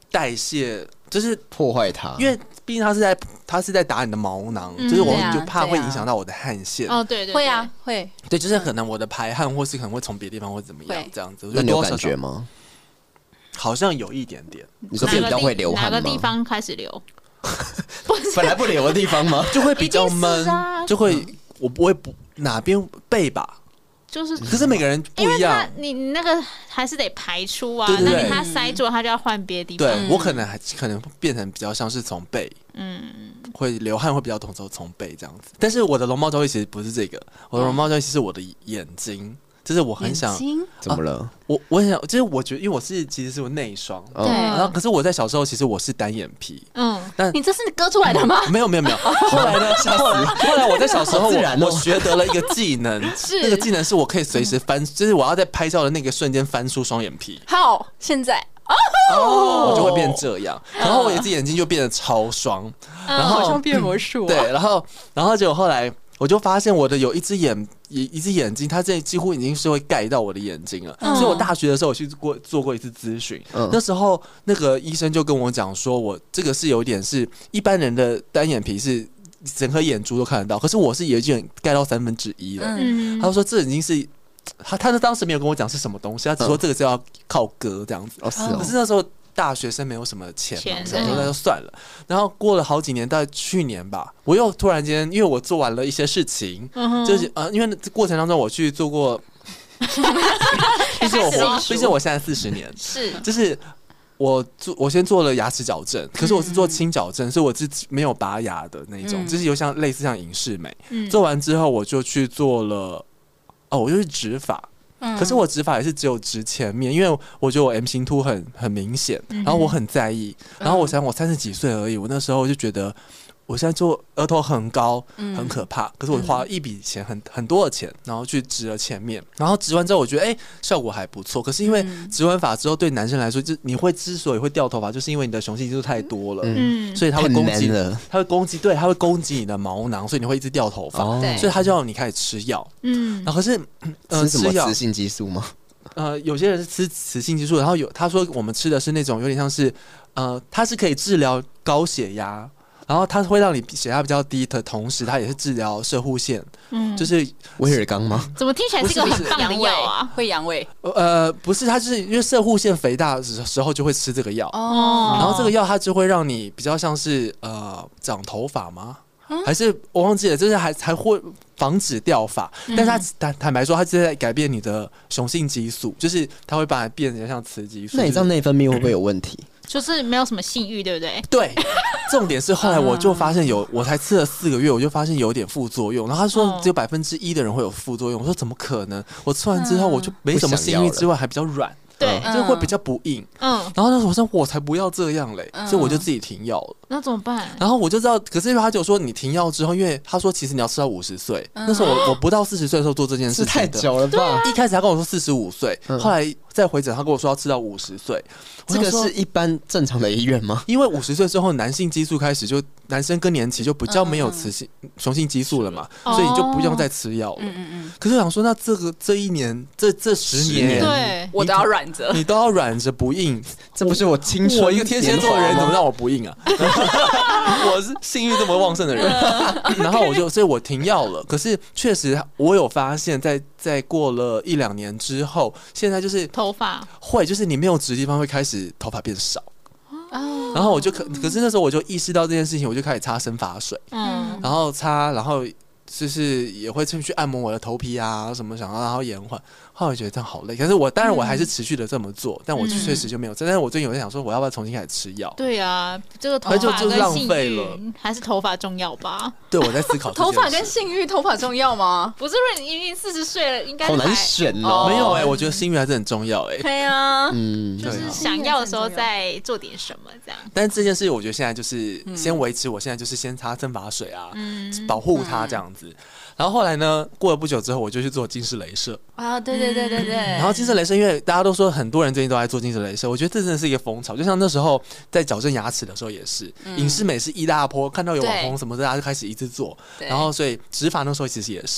代谢，就是破坏它， 因为毕竟它是在它是在打你的毛囊，嗯、就是我就怕会影响到我的汗腺。 哦，对对， 会啊，会。 对，就是可能我的排汗，或是可能会从别的地方或怎么样这样子。 那你有感觉吗？ 好像有一点点。 你说比较会流汗吗？ 哪个地方开始流？ 本来不流的地方吗？ 就会比较闷，啊、就会我不会不哪边背吧。 就是， 可是每个人不一样。 你你那个还是得排出啊，对对对，那你它塞住，它就要换别的地方。 对、嗯、我可能还可能变成比较像是从背，嗯，会流汗会比较统筹从背这样子。但是我的容貌焦虑其实不是这个，我的容貌焦虑其实是我的眼睛。就是我很想， 怎么了？ 啊、我我很想，就是我觉得，因为我是其实是我内双， 对、 嗯，然后可是我在小时候其实我是单眼皮，嗯， 但你这是割出来的吗？ 没有没有没有，后来呢？后来后来我在小时候我，我学得了一个技能， 是那个技能是我可以随时翻，就是我要在拍照的那个瞬间翻出双眼皮。 好，现在。 哦，我就会变这样，然后我一只眼睛就变得超双，然后好像变魔术、啊， 对，然后然后结果后来。我就发现我的有一只眼一一只眼睛，它这几乎已经是会盖到我的眼睛了。嗯、所以我大学的时候我去过做过一次咨询，嗯、那时候那个医生就跟我讲说，我这个是有点是一般人的单眼皮是整颗眼珠都看得到，可是我是有一点盖到三分之一了。嗯、他就说这已经是他他当时没有跟我讲是什么东西，他只说这个是要靠割这样子。哦，是哦。可是那时候。大学生没有什么钱嘛，所以那就算了。然后过了好几年，到去年吧，我又突然间，因为我做完了一些事情，嗯、就是呃，因为过程当中我去做过，毕竟我活，毕竟我现在四十年， 是， 就是我做，我先做了牙齿矫正，可是我是做轻矫正，嗯、所以我是没有拔牙的那种，嗯、就是有像类似像隐适美。嗯、做完之后，我就去做了，哦，我就是植发。可是我植发也是只有植前面，因为我觉得我 M 型秃很很明显，然后我很在意。然后我想我三十几岁而已，我那时候就觉得我现在做额头很高，很可怕。可是我花了一笔钱很很多的钱，然后去植了前面，然后植完之后我觉得哎、欸、效果还不错。可是因为植完发之后，对男生来说，就你会之所以会掉头发，就是因为你的雄性激素太多了，嗯，所以它会攻击，它会攻击，对，它会攻击你的毛囊，所以你会一直掉头发，哦、所以他就要你开始吃药，嗯，然后可是呃吃什么雌性激素吗？ 呃，有些人是吃雌性激素，然后有他说我们吃的是那种有点像是呃，它是可以治疗高血压。然后它会让你血压比较低的同时，它也是治疗射护腺，嗯，就是威尔刚吗？ 怎么听起来是一个很棒的药啊？ 会阳痿？ 呃，不是，它就是因为射护腺肥大的时候就会吃这个药，哦，然后这个药它就会让你比较像是呃长头发吗？嗯、还是我忘记了，就是还还会防止掉发，嗯、但是它坦坦白说，它是在改变你的雄性激素，就是它会把它变成像雌激素。 那你这样内分泌会不会有问题？ 就是没有什么性欲，对不对？ 对，重点是后来我就发现有，我才吃了四个月，我就发现有点副作用。然后他说只有百分之一的人会有副作用，我说怎么可能？我吃完之后我就没什么性欲之外，还比较软。 对， 就会比较不硬。嗯，然后那时候我说我才不要这样嘞，嗯、所以我就自己停药了。 那怎么办？ 然后我就知道，可是他就说你停药之后，因为他说其实你要吃到五十岁。嗯、那时候我我不到四十岁的时候做这件事情的， 太久了吧？ 啊、 一开始他跟我说四十五岁，嗯、后来再回诊，他跟我说要吃到五十岁。 这个是一般正常的医院吗？ 因为五十岁之后，男性激素开始就男生更年期就比较没有雌性、嗯、雄性激素了嘛，所以你就不用再吃药了。嗯嗯嗯。可是我想说，那这个这一年这这十年， 对我都要软着， 你都要软着不硬， 这不是我青春我一个天蝎座的人怎么让我不硬啊？我是性欲这么旺盛的人，然后我就所以我停药了。可是确实我有发现在，在在过了一两年之后，现在就是头发会就是你没有植的地方会开始头发变少。哦、然后我就可可是那时候我就意识到这件事情，我就开始擦生发水，嗯，然后擦，然后就是也会去按摩我的头皮啊什么，想要然后延缓。后来觉得这样好累，可是我当然我还是持续的这么做，嗯、但我确实就没有。但是我最近有在想说，我要不要重新开始吃药？ 对啊，这个头发跟性欲还是头发重要吧？ 对，我在思考头发跟性欲，头发重要吗？ 不是，因为你已经四十岁了，应该好难选哦。 没有哎、欸，我觉得性欲还是很重要哎、欸。 对啊，嗯，就是想要的时候再做点什么这样。 但这件事，我觉得现在就是先维持，我现在就是先擦生发水啊，嗯、保护它这样子。然后后来呢，过了不久之后，我就去做近视雷射啊，对对对对对。 然后近视雷射，因为大家都说很多人最近都在做近视雷射，我觉得这真的是一个风潮。就像那时候在矫正牙齿的时候也是，嗯、隐适美是一大波，看到有网红什么的，大家就开始一直做。然后所以植发那时候其实也是。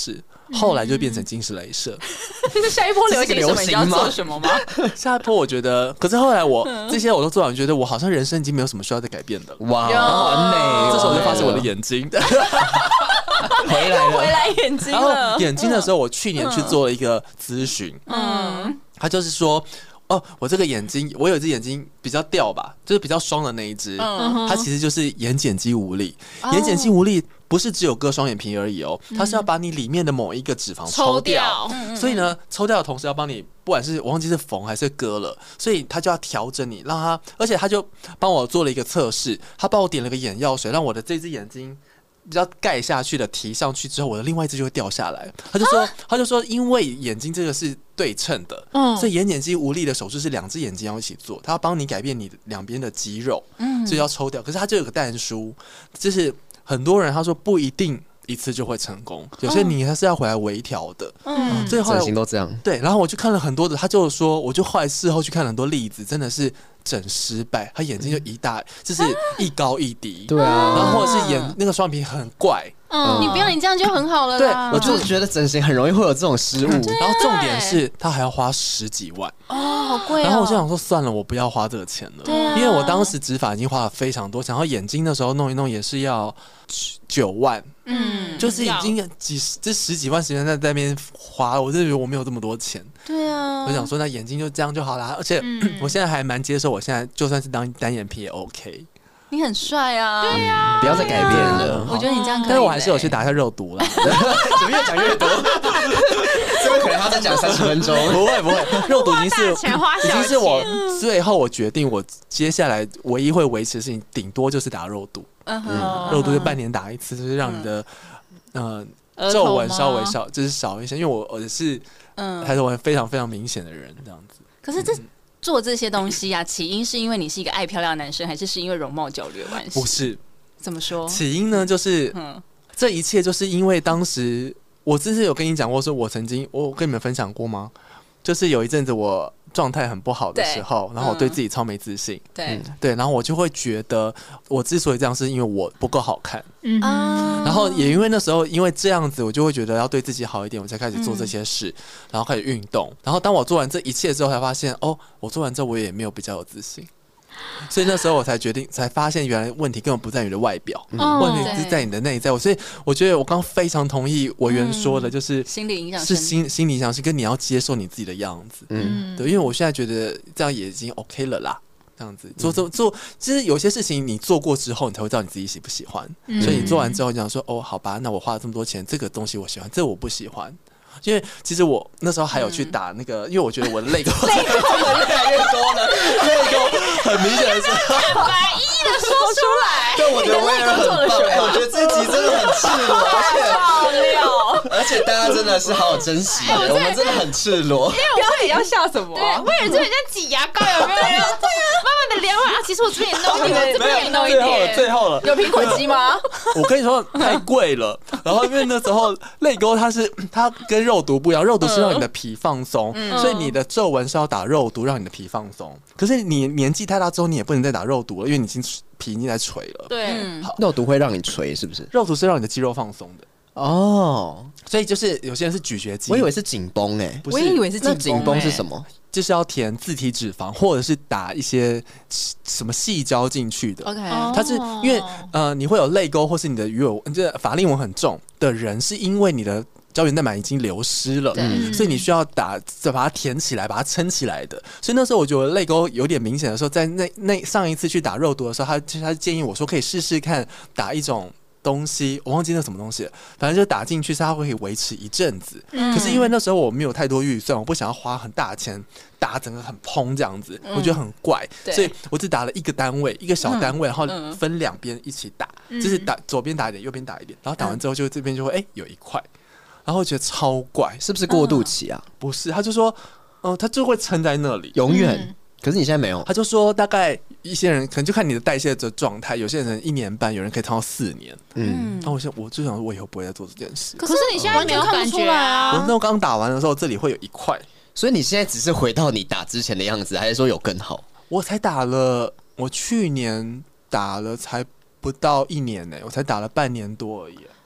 后来就变成近视雷射。 那下一波流行什么？你要做什么吗？ 下一波我觉得，可是后来我这些我都做完，觉得我好像人生已经没有什么需要再改变的了。 哇，完美！ 这时候我就发现我的眼睛回来了， 回来眼睛了。 然后眼睛的时候，我去年去做了一个咨询，嗯，他就是说。哦，我这个眼睛，我有一只眼睛比较掉吧，就是比较双的那一只，嗯、它其实就是眼睑肌无力。哦、眼睑肌无力不是只有割双眼皮而已哦，它是要把你里面的某一个脂肪抽掉，抽掉所以呢，抽掉的同时要帮你，不管是我忘记是缝还是割了，所以他就要调整你，让他，而且他就帮我做了一个测试，他帮我点了个眼药水，让我的这只眼睛。比较盖下去的提上去之后，我的另外一只就会掉下来。他就说，他就说，因为眼睛这个是对称的，嗯，所以眼睑肌无力的手术是两只眼睛要一起做，他要帮你改变你两边的肌肉，嗯，所以要抽掉。可是他就有个但书，就是很多人他说不一定一次就会成功，有些你还是要回来微调的，嗯，所以后来整形都这样。 对，然后我就看了很多的，他就说，我就后来事后去看了很多例子，真的是。整失败，他眼睛就一大，就是一高一低， 对啊， 然后或者是眼那个双眼皮很怪， 嗯，你不要你这样就很好了啦。 对，我就是觉得整形很容易会有这种失误， 然后重点是他还要花十几万哦，好贵哦。 然后我就想说算了，我不要花这个钱了， 对啊， 因为我当时植发已经花了非常多钱，然后眼睛的时候弄一弄也是要九万，嗯，就是已经几十这十几万时间在那边花，我就觉得我没有这么多钱， 对啊， 我想说那眼睛就这样就好啦，而且、嗯、我现在还蛮接受，我现在就算是当单眼皮也 OK。 你很帅啊！ 对啊， 不要再改变了。 我觉得你这样可以， 但是我还是有去打一下肉毒啦。 怎么越讲越多？这个可能他再讲三十分钟。 不会不会，肉毒已经是已经是我最后我决定，我接下来唯一会维持的事情，顶多就是打肉毒。嗯哼，肉毒就半年打一次，就是让你的呃皱纹稍微少，就是少一些。因为我我是嗯抬头纹非常非常明显的人，这样子。 可是这。做这些东西啊，起因是因为你是一个爱漂亮的男生，还是是因为容貌焦虑的关系？ 不是， 怎么说？ 起因呢，就是嗯，这一切就是因为当时我之前有跟你讲过，说我曾经我跟你们分享过吗？就是有一阵子我状态很不好的时候，然后我对自己超没自信， 对、嗯、 对，然后我就会觉得我之所以这样，是因为我不够好看，嗯，然后也因为那时候因为这样子，我就会觉得要对自己好一点，我才开始做这些事，嗯、然后开始运动，然后当我做完这一切之后，才发现哦，我做完之后我也没有比较有自信。所以那时候我才决定，才发现原来问题根本不在你的外表，嗯、问题是在你的内在。所以我觉得我刚非常同意委员说的，就是、嗯、 心理影响是心心理影响是跟你要接受你自己的样子。嗯，对，因为我现在觉得这样也已经 OK 了啦。这样子做做做，其实有些事情你做过之后，你才会知道你自己喜不喜欢。嗯、所以你做完之后，你想说哦，好吧，那我花了这么多钱，这个东西我喜欢，这个我不喜欢。因为其实我那时候还有去打那个，嗯、因为我觉得我的泪沟真的越来越多了，泪沟很明显的是坦白一一的说出来。 对，我觉得我也很棒，哎，我觉得这集真的很赤裸，而且而且大家真的是好好珍惜，我们真的很赤裸。 因为我到底要笑什么？ 对，为了这人家挤牙膏有没有？对啊，慢慢的聊啊，其实我这边也弄一点，这边也弄一点， 最后了， 有苹果肌吗？ 我跟你说太贵了，然后因为那时候泪沟它是它跟肉毒不一样，肉毒是让你的皮放松，嗯、所以你的皱纹是要打肉毒让你的皮放松。可是你年纪太大之后，你也不能再打肉毒了，因为你已经皮已经在垂了。 对， 好，肉毒会让你垂，是不是？ 肉毒是让你的肌肉放松的。哦，所以就是有些人是咀嚼肌， 我以为是紧绷诶， 我也以为是紧绷。 那紧绷是什么？ 就是要填自体脂肪，或者是打一些什么细胶进去的。 OK， 它是因为呃，你会有泪沟，或是你的鱼尾，这法令纹很重的人，是因为你的胶原蛋白已经流失了，所以你需要打再把它填起来，把它撑起来的。所以那时候我觉得泪沟有点明显的时候，在那那上一次去打肉毒的时候，他他建议我说可以试试看打一种东西，我忘记那什么东西了，反正就打进去，是它会可以维持一阵子。嗯、可是因为那时候我没有太多预算，我不想要花很大的钱打整个很蓬这样子，嗯、我觉得很怪，所以我只打了一个单位，一个小单位，嗯、然后分两边一起打，嗯、就是打左边打一点，右边打一点，然后打完之后就这边就会哎、欸、有一块。然后我觉得超怪， 是不是过渡期啊？ 嗯、不是，他就说，哦、呃，他就会撑在那里， 永远。嗯、可是你现在没有， 他就说大概一些人可能就看你的代谢的状态，有些人一年半，有人可以撑到四年。嗯，然后我想，我就想说，我以后不会再做这件事。 可是你现在没有感觉啊？ 我那我刚打完的时候，这里会有一块， 所以你现在只是回到你打之前的样子，还是说有更好？ 我才打了，我去年打了才不到一年呢、欸，我才打了半年多而已。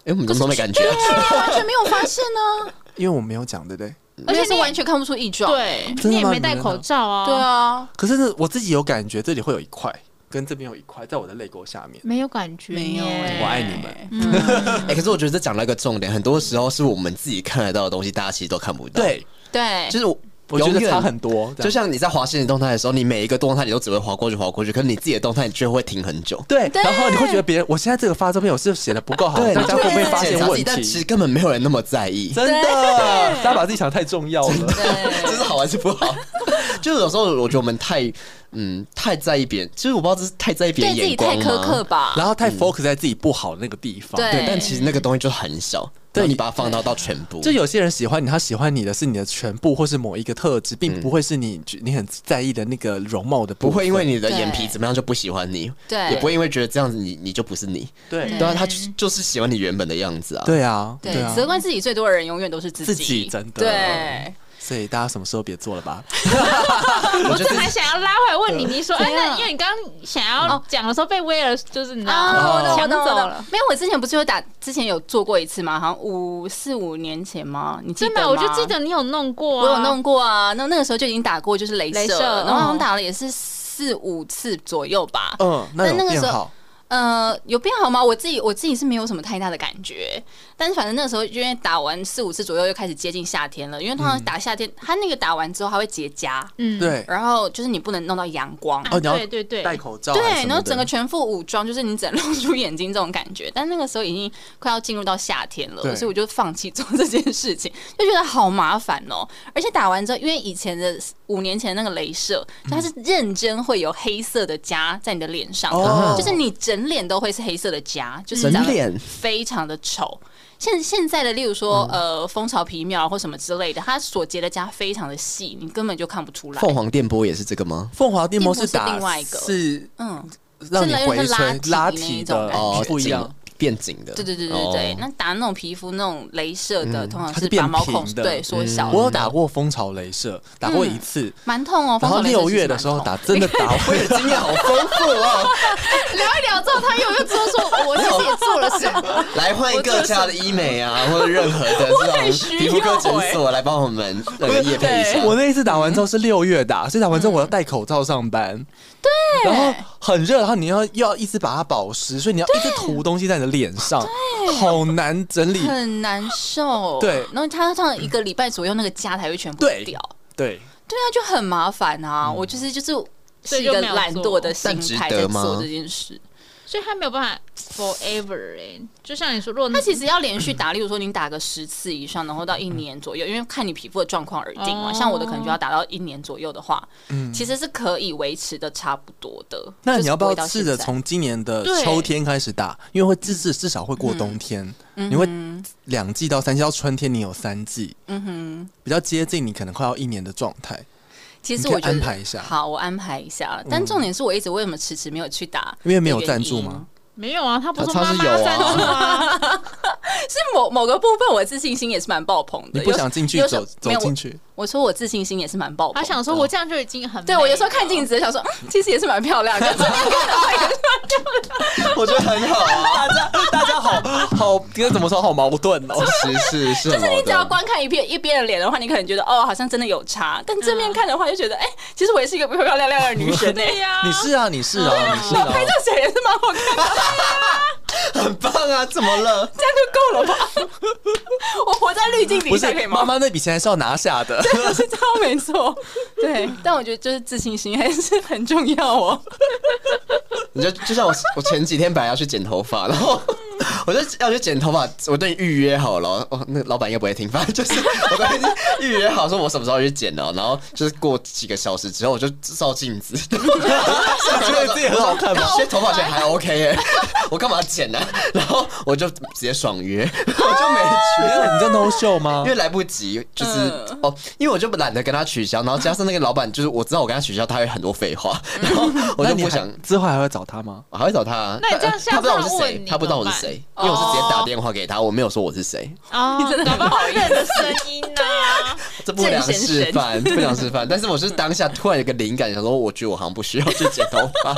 哎，我们怎么都没感觉？ 完全没有发现呢， 因为我没有讲，对不对？ 而且是完全看不出异状。 对，你也没戴口罩啊。 对啊， 可是我自己有感觉，这里会有一块。跟这边有一块在我的泪沟下面， 没有感觉， 没有、欸。 我爱你们。 哎、嗯欸，可是我觉得这讲了一个重点，很多时候是我们自己看得到的东西，大家其实都看不到。 对对， 就是我。 我觉得差很多， 就像你在滑现实动态的时候，你每一个动态你都只会滑过去滑过去，可是你自己的动态你就会停很久。 对，然后你会觉得别人，我现在这个发照片我是写的不够好，大家会不会发现问题？ 但其实根本没有人那么在意， 真的，大家把自己想得太重要了， 这是好还是不好？就是有时候我觉得我们太嗯太在意别人，其实我不知道这是太在意别人眼光吗？ 对自己太苛刻吧， 然后太 focus 在自己不好的那个地方， 对，但其实那个东西就很小。对，你把它放到到全部， 就有些人喜欢你，他喜欢你的是你的全部，或是某一个特质，并不会是你你很在意的那个容貌的部分， 不会因为你的眼皮怎么样就不喜欢你， 对， 也不会因为觉得这样子你你就不是你， 对， 对啊，他就是喜欢你原本的样子啊， 对啊， 对啊，责怪自己最多的人永远都是自己， 自己真的， 对。 所以大家什么时候别做了吧？ 我本来想要拉回来问你，你说，哎，那因为你刚刚想要讲的时候被威尔就是你知道抢走了。 没有，我之前不是有打，之前有做过一次吗？好像五四五年前吗？你记得吗？ 真的，我就记得你有弄过， 我有弄过啊。那那个时候就已经打过，就是雷射，然后好像打了也是四五次左右吧。 嗯，那有变好。 呃，有变好吗？我自己我自己是没有什么太大的感觉，但是反正那个时候因为打完四五次左右，又开始接近夏天了。因为通常打夏天，嗯、它那个打完之后它会结痂， 嗯， 对， 然后就是你不能弄到阳光， 哦，对对对， 戴口罩， 对，然后整个全副武装，就是你只能露出眼睛这种感觉。但那个时候已经快要进入到夏天了，所以我就放弃做这件事情，就觉得好麻烦哦。而且打完之后，因为以前的五年前的那个雷射，它是认真会有黑色的痂在你的脸上， 哦、 就是你整脸都会是黑色的痂，就是整脸非常的丑。现现在的，例如说，嗯、呃，蜂巢皮秒或什么之类的，它所结的痂非常的细，你根本就看不出来。 凤凰电波也是这个吗？ 凤凰电波是打另外一个， 是嗯， 让你回吹拉提的哦， 不一样。 变紧的， 对对对对对，哦、那打那种皮肤那种雷射的，嗯、通常是把毛孔对缩小、嗯。 我有打过蜂巢雷射，打过一次， 蛮、嗯、痛哦。 然后六月的时候打，真的打， 我的经验好丰富哦。 聊一聊之后，他又又说说，我其实也做了什么。 来换一各家的医美啊，或者任何的这种皮肤科诊所来帮我们那个业配一下。 我那一次打完之后是六月打，所以打完之后我要戴口罩上班。 对， 然后很热，然后你要要一直把它保湿，所以你要一直涂东西在你的脸上，好难整理， 很难受。 对， 然后它这样一个礼拜左右，那个痂才会全部掉。 对， 对啊，就很麻烦啊。嗯、我就是就是是一个懒惰的心态在做这件事。 所以他没有办法 forever 哎、欸，就像你说，如果他其实要连续打，例如说你打个十次以上，然后到一年左右，因为看你皮肤的状况而定嘛。哦、像我的可能就要打到一年左右的话，嗯，其实是可以维持的差不多的。 那你要不要试着从今年的秋天开始打？因为会至至至少会过冬天，嗯、你会两季到三季，到春天你有三季，嗯哼，比较接近你可能快要一年的状态。 其实我觉得安排一下， 好，我安排一下。但重点是我一直为什么迟迟没有去打？ 因为没有赞助吗？ 没有啊，他不是妈妈赞助啊， 是某某个部分，我自信心也是蛮爆棚的。 你不想进去走走进去？ 我说我自信心也是蛮爆棚的。 他想说，我这样就已经很美对我有时候看镜子，想说，嗯，其实也是蛮漂亮的。正面看的话也是蛮漂亮。 我觉得很好啊， 大家大家好好，应该怎么说？好矛盾哦。 是是是， 就是你只要观看一边一边的脸的话，你可能觉得哦，好像真的有差。但正面看的话，就觉得哎，其实我也是一个漂漂亮亮的女生哎呀。 你是啊，你是啊，你是啊。 拍照起来也是蛮好看的。 很棒啊！怎么了？ 这样就够了吧？我活在滤镜底下可以吗？ 妈妈那笔钱还是要拿下的， 对，是这样没错。对，但我觉得就是自信心还是很重要哦。 你就就像我，我前几天本来要去剪头发，然后我就要去剪头发，我都预约好了。哦，那个老板应该不会听，反正就是我都已经预约好，说我什么时候去剪了。然后就是过几个小时之后，我就照镜子，觉得自己很好看吗？ 其实头发剪还 OK 哎、欸，我干嘛剪呢、啊？然后我就直接爽约，我就没去。 你在 no show 吗？ 因为来不及，就是、嗯、哦，因为我就懒得跟他取消，然后加上那个老板，就是我知道我跟他取消，他会很多废话，然后我就不想。 之后还会找他吗？ 我还会找他、啊。 那你这样他不知道我是谁，他不知道我是谁，因为我是直接打电话给他，我没有说我是谁。 哦，你真的很好认的声音呢、啊。 这不良示范，不良示范。但是我是当下突然有个灵感，想说，我觉得我好像不需要去剪头发。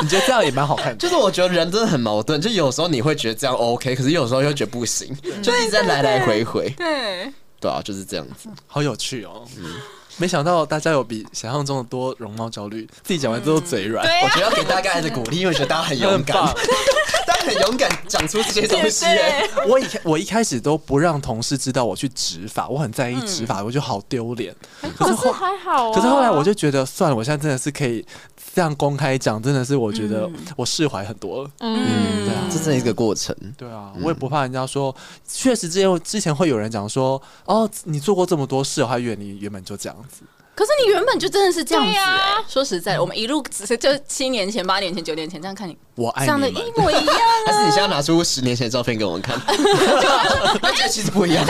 你觉得这样也蛮好看的？ 就是我觉得人真的很矛盾，就有时候你会觉得这样 OK， 可是有时候又觉得不行，就一直在来来回回。 对对啊，就是这样子， 好有趣哦。嗯。没想到大家有比想象中的多容貌焦虑，自己讲完之后嘴软、 嗯啊。 我觉得要给大家的鼓励，因为我觉得大家很勇敢，大家很勇敢讲出这些东西。 我一我一开始都不让同事知道我去植发，我很在意植发，嗯、我就好丢脸。 可是还好、啊， 可是后来我就觉得算了，我现在真的是可以这样公开讲，真的是我觉得我释怀很多了。 嗯，对啊，这是一个过程。 对啊，我也不怕人家说，确实之前之前会有人讲说，哦，你做过这么多事，我还以为你原本就这样子。 可是你原本就真的是这样子、欸啊、说实在的，我们一路就七年前、八年前、九年前这样看你， 我爱你们， 长得一模一样、啊。 但是你现在拿出十年前的照片给我们看，那这其实不一样。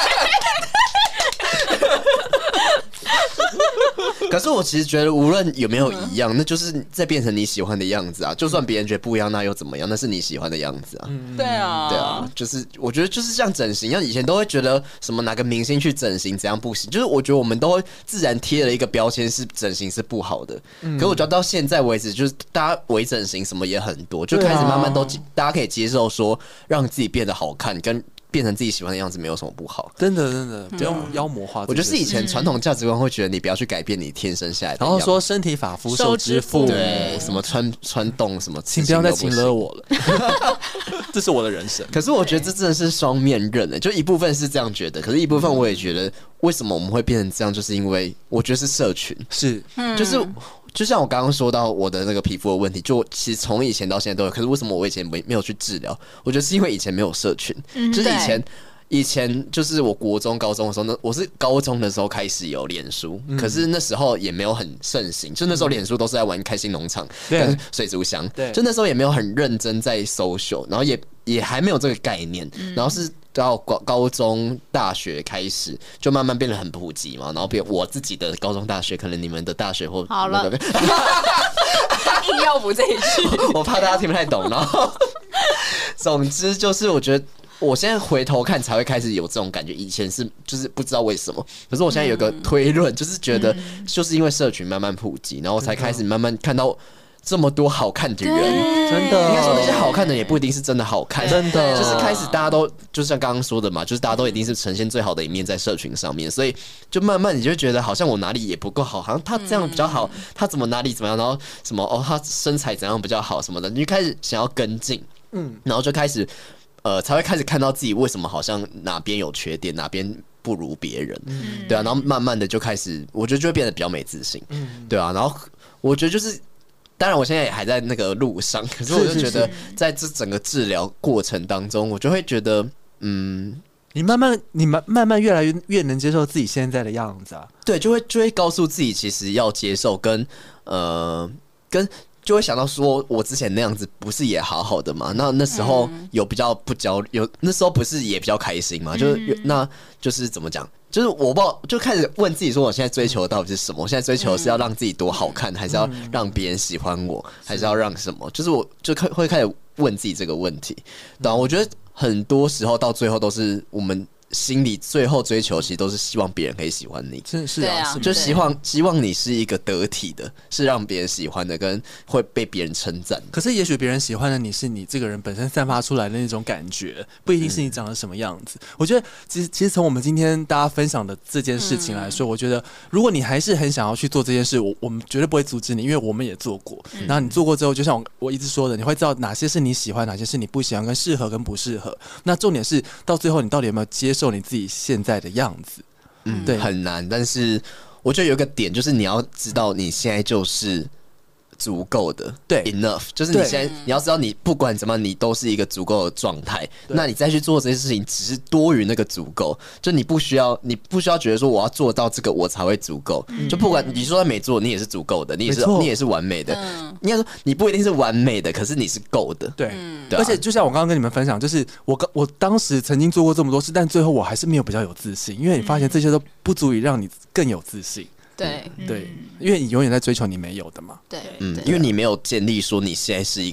可是我其实觉得，无论有没有一样，那就是在变成你喜欢的样子啊。就算别人觉得不一样，那又怎么样？那是你喜欢的样子啊。 嗯、对啊， 对啊，就是我觉得就是像整形，像以前都会觉得什么哪个明星去整形怎样不行，就是我觉得我们都会自然贴了一个标签，是整形是不好的。嗯、可是我觉得到现在为止，就是大家微整形什么也很多，就开始慢慢都、啊、大家可以接受说，让自己变得好看跟。变成自己喜欢的样子没有什么不好， 真的真的不用妖魔化。 我觉得是以前传统价值观会觉得你不要去改变你天生下来的样子， 然后说身体发肤受之父， 对，什么穿穿洞什么， 请不要再请了我了，这是我的人生。 可是我觉得这真的是双面刃的，就一部分是这样觉得，可是一部分我也觉得为什么我们会变成这样，就是因为我觉得是社群， 是， 就是。就像我刚刚说到我的那个皮肤的问题，就其实从以前到现在都有。可是为什么我以前没没有去治疗？我觉得是因为以前没有社群，嗯、就是以前以前就是我国中、高中的时候呢，我是高中的时候开始有脸书，嗯、可是那时候也没有很盛行，就那时候脸书都是在玩开心农场跟水族箱，就那时候也没有很认真在 social， 然后也也还没有这个概念，嗯、然后是。到高中、大学开始，就慢慢变得很普及嘛。然后变我自己的高中、大学，可能你们的大学或好了， 硬要补这一句， 我怕大家听不太懂。然后，总之就是，我觉得我现在回头看才会开始有这种感觉。以前是就是不知道为什么，可是我现在有个推论，嗯、就是觉得就是因为社群慢慢普及，然后我才开始慢慢看到。这么多好看的人， 真的， 应该说那些好看的也不一定是真的好看， 真的， 就是开始大家都就像刚刚说的嘛，就是大家都一定是呈现最好的一面在社群上面，所以就慢慢你就觉得好像我哪里也不够好，好像他这样比较好，他怎么哪里怎么样，然后什么哦，他身材怎样比较好什么的，你就开始想要跟进，嗯，然后就开始呃才会开始看到自己为什么好像哪边有缺点，哪边不如别人，嗯，对啊，然后慢慢的就开始，我觉得就会变得比较没自信，嗯，对啊，然后我觉得就是。当然，我现在也还在那个路上，可是我就觉得，在这整个治疗过程当中，我就会觉得，嗯， 你慢慢，你慢慢慢越来越越能接受自己现在的样子啊。 对，就会就会告诉自己，其实要接受跟呃跟。就会想到说，我之前那样子不是也好好的嘛？那那时候有比较不焦虑，有那时候不是也比较开心嘛？就是那就是怎么讲？就是我不知道，就开始问自己说，我现在追求的到底是什么？我现在追求的是要让自己多好看，还是要让别人喜欢我，还是要让什么？就是我就会开始问自己这个问题。对啊，我觉得很多时候到最后都是我们。心里最后追求其实都是希望别人可以喜欢你， 真是啊， 就希望希望你是一个得体的，是让别人喜欢的，跟会被别人称赞。 可是也许别人喜欢的你是你这个人本身散发出来的那种感觉，不一定是你长得什么样子。嗯、我觉得其实其实从我们今天大家分享的这件事情来说，嗯、我觉得如果你还是很想要去做这件事，我我们绝对不会阻止你，因为我们也做过。嗯、然后你做过之后，就像我我一直说的，你会知道哪些是你喜欢，哪些是你不喜欢，跟适合跟不适合。那重点是到最后你到底有没有接受你自己现在的样子， 嗯，对，很难。但是我觉得有一个点，就是你要知道你现在就是足够的，对 ，enough， 就是你现在你要知道，你不管怎么样，你都是一个足够的状态。那你再去做这些事情，只是多于那个足够。就你不需要，你不需要觉得说我要做到这个我才会足够。嗯、就不管你说没做，你也是足够的，你也是你也是完美的。嗯、应该说你不一定是完美的，可是你是够的。 对，嗯、对啊、而且就像我刚刚跟你们分享，就是我刚我当时曾经做过这么多事，但最后我还是没有比较有自信，因为你发现这些都不足以让你更有自信。 对对，因为你永远在追求你没有的嘛。 对， 嗯，因为你没有建立说你现在是一个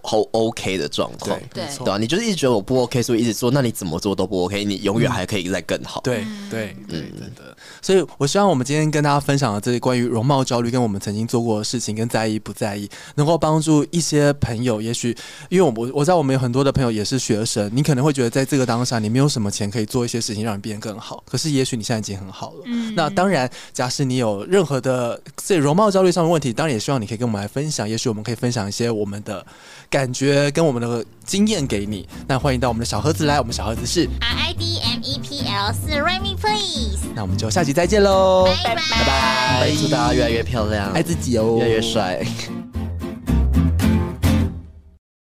OK 的状况， 对对吧、啊？你就是一直觉得我不 OK， 所以一直做，那你怎么做都不 OK， 你永远还可以再更好。 对对对，真的。所以我希望我们今天跟大家分享的这些关于容貌焦虑，跟我们曾经做过的事情，跟在意不在意，能够帮助一些朋友。也许因为我我知道我们有很多的朋友也是学生，你可能会觉得在这个当下你没有什么钱可以做一些事情让你变得更好，可是也许你现在已经很好了。嗯、那当然，假使你有任何的这容貌焦虑上的问题，当然也希望你可以跟我们来分享，也许我们可以分享一些我们的感觉跟我们的经验给你。那欢迎到我们的小盒子来，我们小盒子是 R I D M E P L 四 Remy Please。 那我们就下期再见喽， 拜拜拜拜，祝大家越来越漂亮， 爱自己哦， 越来越帅。